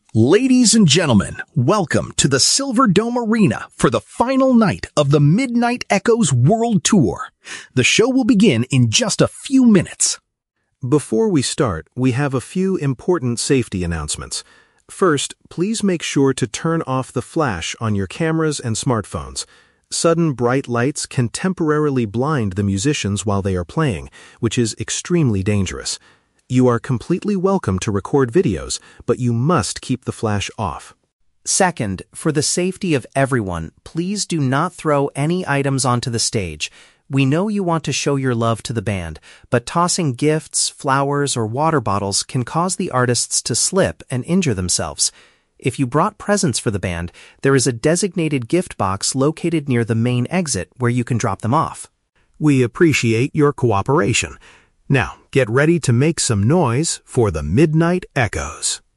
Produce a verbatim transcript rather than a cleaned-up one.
Ladies and gentlemen, welcome to the Silver Dome Arena for the final night of the Midnight Echoes World Tour. The show will begin in just a few minutes. Before we start, we have a few important safety announcements. First, please make sure to turn off the flash on your cameras and smartphones. Sudden bright lights can temporarily blind the musicians while they are playing, which is extremely dangerous. You are completely welcome to record videos, but you must keep the flash off. Second, for the safety of everyone, please do not throw any items onto the stage. We know you want to show your love to the band, but tossing gifts, flowers, or water bottles can cause the artists to slip and injure themselves. If you brought presents for the band, there is a designated gift box located near the main exit where you can drop them off. We appreciate your cooperation. Now, get ready to make some noise for the Midnight Echoes.